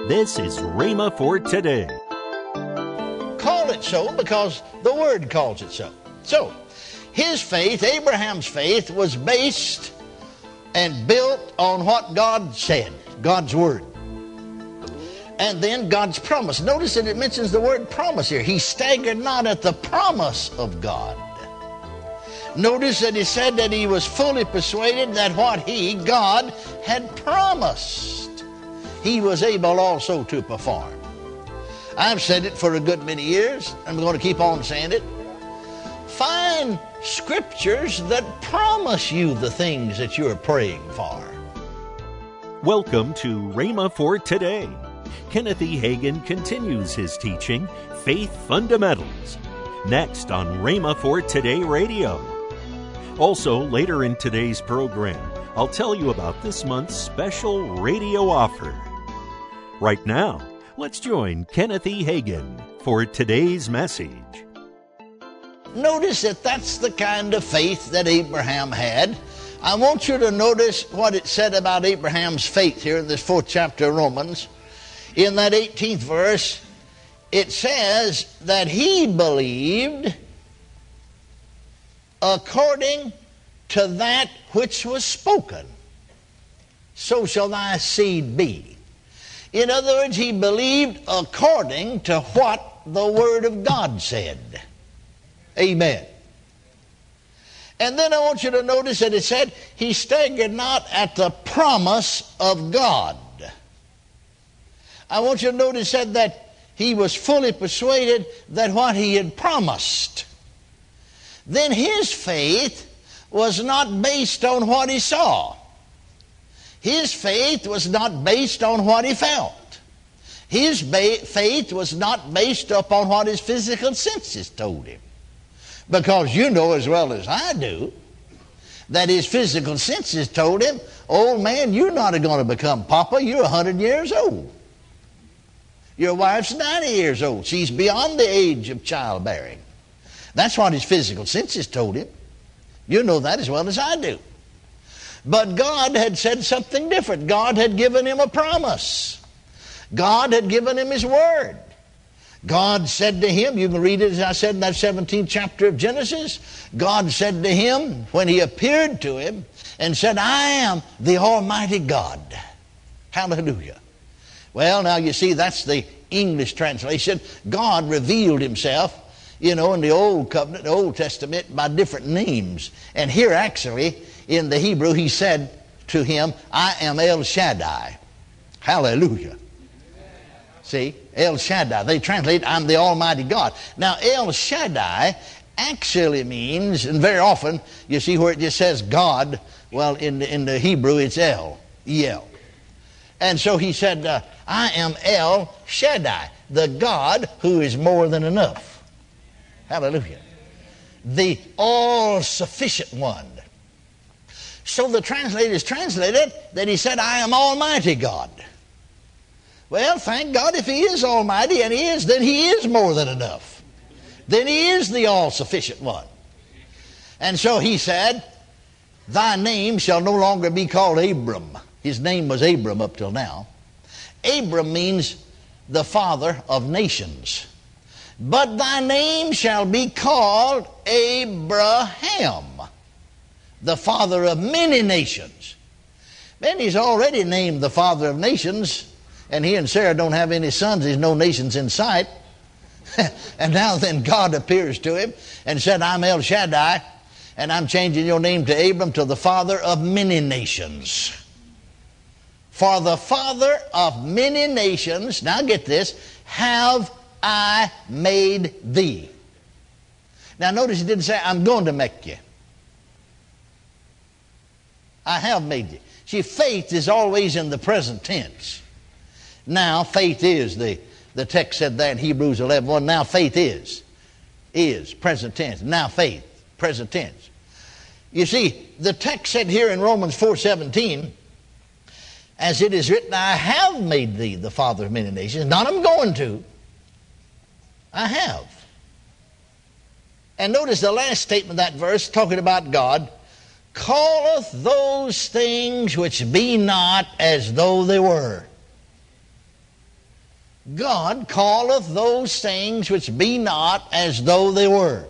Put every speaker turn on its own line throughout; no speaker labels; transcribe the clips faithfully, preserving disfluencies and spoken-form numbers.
This is Rhema for today.
Call it so because the Word calls it so. So, his faith, Abraham's faith, was based and built on what God said, God's Word. And then God's promise. Notice that it mentions the word promise here. He staggered not at the promise of God. Notice that he said that he was fully persuaded that what he, God, had promised, he was able also to perform. I've said it for a good many years. I'm going to keep on saying it. Find scriptures that promise you the things that you're praying for.
Welcome to Rhema for today. Kenneth E. Hagin continues his teaching, Faith Fundamentals, next on Rhema for Today Radio. Also, later in today's program, I'll tell you about this month's special radio offer. Right now, let's join Kenneth E. Hagin for today's message.
Notice that that's the kind of faith that Abraham had. I want you to notice what it said about Abraham's faith here in this fourth chapter of Romans. In that eighteenth verse, it says that he believed according to that which was spoken. So shall thy seed be. In other words, he believed according to what the Word of God said. Amen. And then I want you to notice that it said, he staggered not at the promise of God. I want you to notice that, that he was fully persuaded that what he had promised. Then his faith was not based on what he saw. His faith was not based on what he felt. His ba- faith was not based upon what his physical senses told him. Because you know as well as I do that his physical senses told him, old man, you're not going to become papa. You're one hundred years old. Your wife's ninety years old. She's beyond the age of childbearing. That's what his physical senses told him. You know that as well as I do. But God had said something different. God had given him a promise. God had given him his word. God said to him, you can read it as I said in that seventeenth chapter of Genesis, God said to him when he appeared to him and said, I am the Almighty God. Hallelujah. Well, now you see, that's the English translation. God revealed himself, you know, in the Old Covenant, the Old Testament, by different names. And here actually, in the Hebrew, he said to him, I am El Shaddai. Hallelujah. See, El Shaddai. They translate, I'm the Almighty God. Now, El Shaddai actually means, and very often, you see where it just says God, well, in the, in the Hebrew, it's El, E L. And so he said, uh, I am El Shaddai, the God who is more than enough. Hallelujah. The all-sufficient one. So the translators translated that he said, I am Almighty God. Well, thank God if he is almighty, and he is, then he is more than enough. Then he is the all-sufficient one. And so he said, thy name shall no longer be called Abram. His name was Abram up till now. Abram means the father of nations. But thy name shall be called Abraham, the father of many nations. Then he's already named the father of nations, and he and Sarah don't have any sons. There's no nations in sight. And now then God appears to him and said, I'm El Shaddai, and I'm changing your name to Abram, to the father of many nations. For the father of many nations, now get this, have I made thee. Now notice he didn't say, I'm going to make you. I have made you. See, faith is always in the present tense. Now, faith is, the, the text said that in Hebrews eleven one, now faith is, is, present tense. Now faith, present tense. You see, the text said here in Romans four seventeen, as it is written, I have made thee the father of many nations. Not I'm going to. I have. And notice the last statement of that verse, talking about God, calleth those things which be not as though they were. God calleth those things which be not as though they were.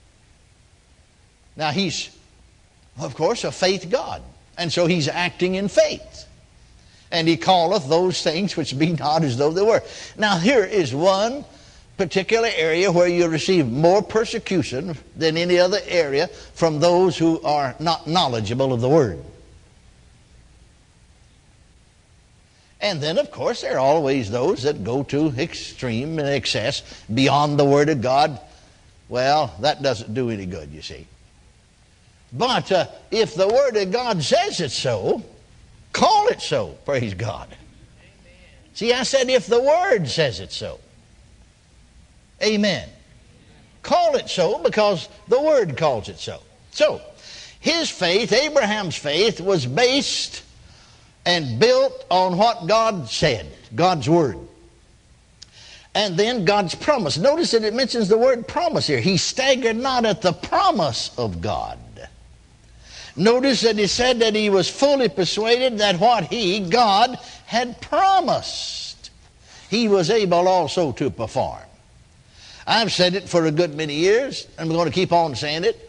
Now he's, of course, a faith God. And so he's acting in faith. And he calleth those things which be not as though they were. Now here is one particular area where you receive more persecution than any other area from those who are not knowledgeable of the Word. And then, of course, there are always those that go to extreme and excess beyond the Word of God. Well, that doesn't do any good, you see. But uh, if the Word of God says it so, call it so, praise God. Amen. See, I said if the Word says it so. Amen. Call it so because the Word calls it so. So, his faith, Abraham's faith, was based and built on what God said, God's Word. And then God's promise. Notice that it mentions the word promise here. He staggered not at the promise of God. Notice that he said that he was fully persuaded that what he, God, had promised, he was able also to perform. I've said it for a good many years, and I'm going to keep on saying it.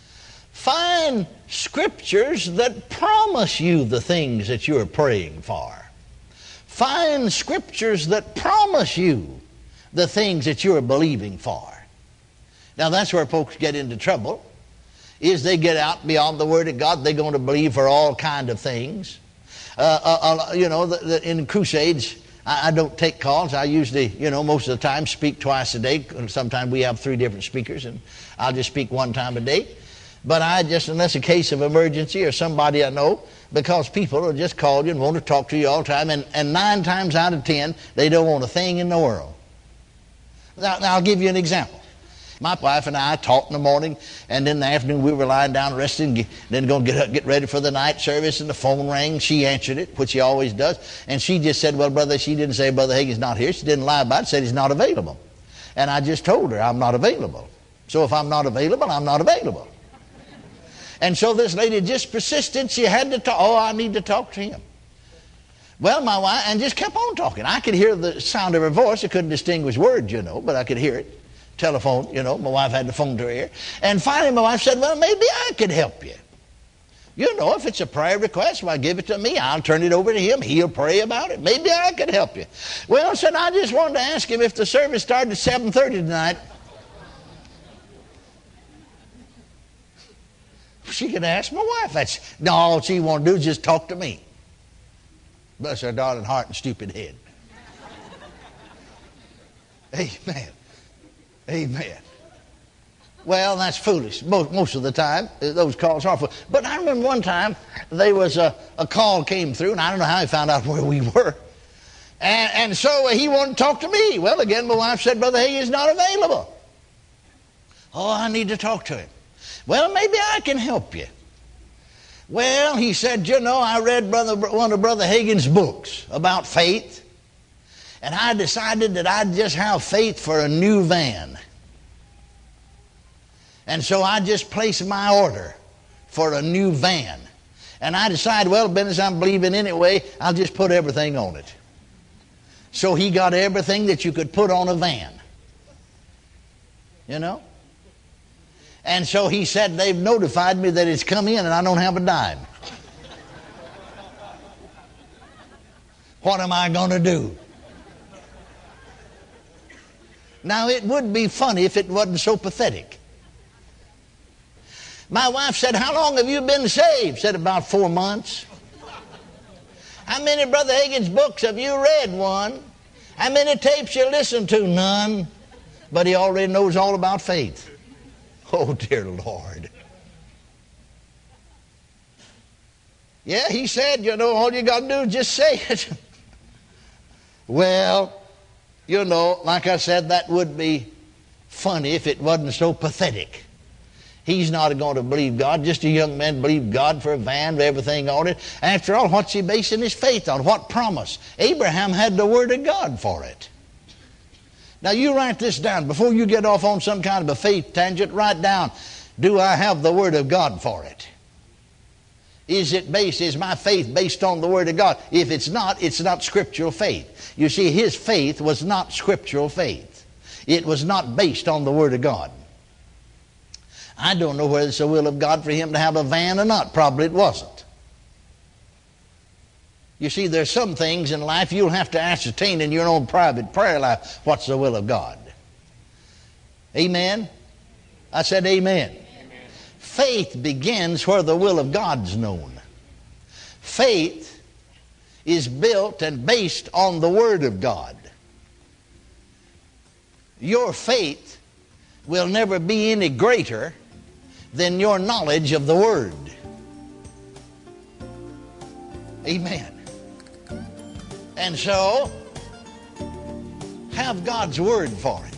Find scriptures that promise you the things that you're praying for. Find scriptures that promise you the things that you're believing for. Now that's where folks get into trouble, is they get out beyond the Word of God. They're going to believe for all kind of things. Uh, uh, uh, you know, the, the, in crusades, I, I don't take calls. I usually, you know, most of the time speak twice a day. Sometimes we have three different speakers, and I'll just speak one time a day. But I just, unless a case of emergency or somebody I know, because people will just call you and want to talk to you all the time, and, and nine times out of ten, they don't want a thing in the world. Now, now I'll give you an example. My wife and I talked in the morning, and in the afternoon we were lying down resting, then going to get up, get ready for the night service, and the phone rang. She answered it, which she always does, and she just said, well, brother, she didn't say Brother Hagin's not here. She didn't lie about it, said he's not available. And I just told her I'm not available. So if I'm not available, I'm not available. And so this lady just persisted. She had to talk. Oh, I need to talk to him. Well, my wife, and just kept on talking. I could hear the sound of her voice. I couldn't distinguish words, you know, but I could hear it. Telephone, you know, my wife had the phone to her ear. And finally my wife said, well, maybe I could help you. You know, if it's a prayer request, well, give it to me. I'll turn it over to him. He'll pray about it. Maybe I could help you. Well, I said, I just wanted to ask him if the service started at seven thirty tonight. She could ask my wife. That's, no, all she wanted to do is just talk to me. Bless her darling heart and stupid head. Amen. Amen. Well, that's foolish. Most, most of the time, those calls are foolish. But I remember one time, there was a, a call came through, and I don't know how he found out where we were. And, and so he wanted to talk to me. Well, again, my wife said, Brother Hagin is not available. Oh, I need to talk to him. Well, maybe I can help you. Well, he said, you know, I read brother, one of Brother Hagin's books about faith, and I decided that I'd just have faith for a new van. And so I just placed my order for a new van. And I decided, well, business I'm believing anyway, I'll just put everything on it. So he got everything that you could put on a van. You know? And so he said, they've notified me that it's come in and I don't have a dime. What am I going to do? Now, it would be funny if it wasn't so pathetic. My wife said, how long have you been saved? Said, about four months. How many Brother Hagin's books have you read? One. How many tapes you listened to? None. But he already knows all about faith. Oh, dear Lord. Yeah, he said, you know, all you got to do is just say it. Well, you know, like I said, that would be funny if it wasn't so pathetic. He's not going to believe God. Just a young man believed God for a van with everything on it. After all, what's he basing his faith on? What promise? Abraham had the Word of God for it. Now you write this down. Before you get off on some kind of a faith tangent, write down, do I have the Word of God for it? Is it based, is my faith based on the Word of God? If it's not, it's not scriptural faith. You see, his faith was not scriptural faith. It was not based on the Word of God. I don't know whether it's the will of God for him to have a van or not. Probably it wasn't. You see, there's some things in life you'll have to ascertain in your own private prayer life what's the will of God. Amen? I said amen. Amen. Faith begins where the will of God's known. Faith is built and based on the Word of God. Your faith will never be any greater than your knowledge of the Word. Amen. And so, have God's Word for it.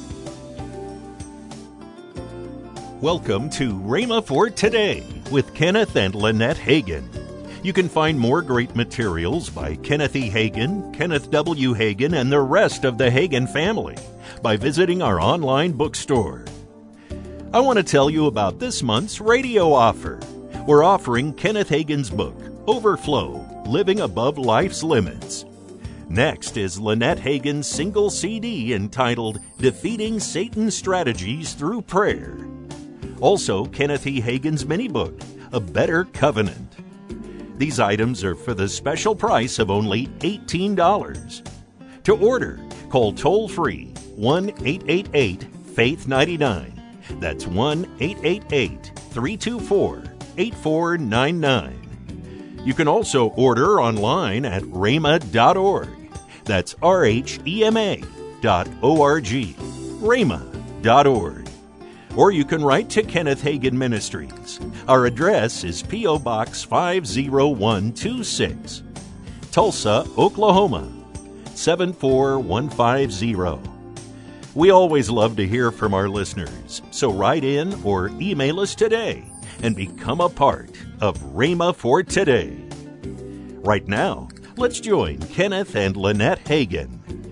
Welcome to Rhema for Today with Kenneth and Lynette Hagin. You can find more great materials by Kenneth E. Hagin, Kenneth W. Hagin, and the rest of the Hagin family by visiting our online bookstore. I want to tell you about this month's radio offer. We're offering Kenneth Hagin's book, Overflow, Living Above Life's Limits. Next is Lynette Hagin's single C D entitled Defeating Satan's Strategies Through Prayer. Also, Kenneth E. Hagin's mini-book, A Better Covenant. These items are for the special price of only eighteen dollars. To order, call toll-free one eight eight eight, faith nine nine. That's one eight eight eight, three two four, eight four nine nine. You can also order online at rhema dot org. That's R H E M A dot O R G, rhema dot org. Or you can write to Kenneth Hagin Ministries. Our address is P O. Box five oh one two six, Tulsa, Oklahoma, seven four one five zero. We always love to hear from our listeners, so write in or email us today and become a part of Rhema for Today. Right now, let's join Kenneth and Lynette Hagin.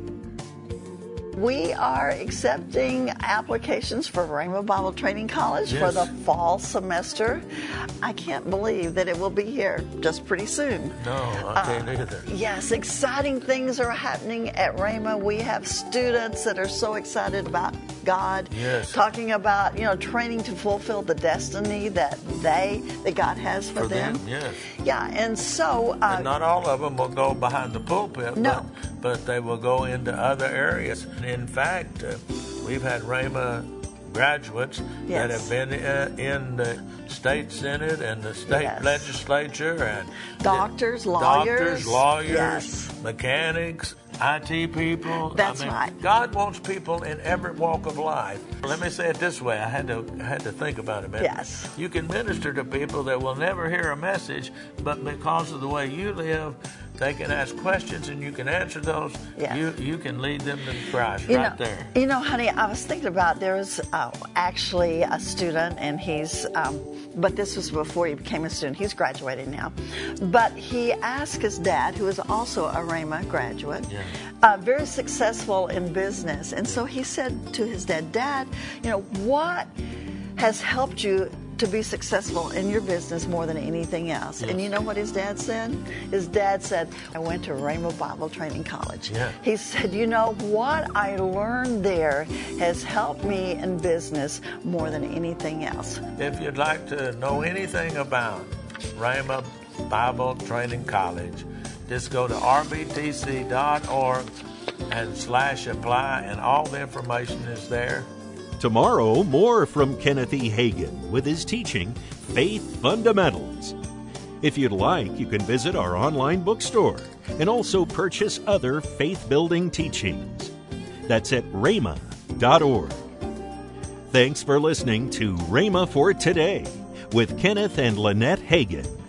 We are accepting applications for Rhema Bible Training College
Yes.
for the fall semester. I can't believe that it will be here just pretty soon.
No, I can't either.
Yes, exciting things are happening at Rhema. We have students that are so excited about God,
Yes.
talking about, you know, training to fulfill the destiny that they, that God has for,
For
them.
them, yes.
Yeah, and so... Uh,
And not all of them will go behind the pulpit,
No.
but, but they will go into other areas. In fact, uh, we've had Rhema graduates that
Yes.
have been uh, in the state senate and the state
Yes.
legislature and
Doctors,
the-
lawyers.
doctors, lawyers,
Yes.
mechanics, I T people.
That's
I mean,
right.
God wants people in every walk of life. Let me say it this way. I had to I had to think about it a minute.
Yes.
You can minister to people that will never hear a message, but because of the way you live, they can ask questions and you can answer those.
Yes.
You you can lead them to Christ
You
right
know,
there.
You know, honey, I was thinking about there was uh, actually a student, and he's, um, but this was before he became a student. He's graduating now. But he asked his dad, who is also a Rhema graduate,
Yeah.
uh, very successful in business. And so he said to his dad, Dad, you know, what has helped you to be successful in your business more than anything else?
Yes.
And you know what his dad said? His dad said, I went to Rhema Bible Training College.
Yeah.
He said, you know, what I learned there has helped me in business more than anything else.
If you'd like to know anything about Rhema Bible Training College, just go to r b t c dot org and slash apply, and all the information is there.
Tomorrow, more from Kenneth E. Hagin with his teaching, Faith Fundamentals. If you'd like, you can visit our online bookstore and also purchase other faith-building teachings. That's at rhema dot org. Thanks for listening to Rhema for Today with Kenneth and Lynette Hagin.